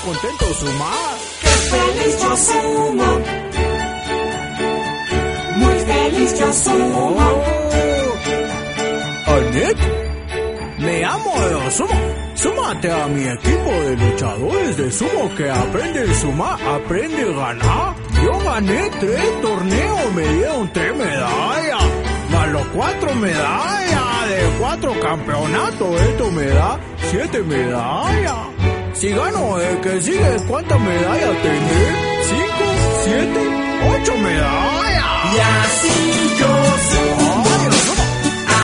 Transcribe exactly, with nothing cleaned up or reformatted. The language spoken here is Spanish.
contento sumar. ¡Qué feliz yo sumo! Muy feliz yo sumo. Oh. Anet, me amo de sumo. Súmate a mi equipo de luchadores de sumo que aprende a sumar, aprende a ganar. Yo gané tres torneos, me dieron tres medallas. Más los cuatro medallas de cuatro campeonatos, esto me da siete medallas. Si gano el que sigue, ¿cuántas medallas tendré? Cinco, siete, ocho medallas. Y así yo sumo.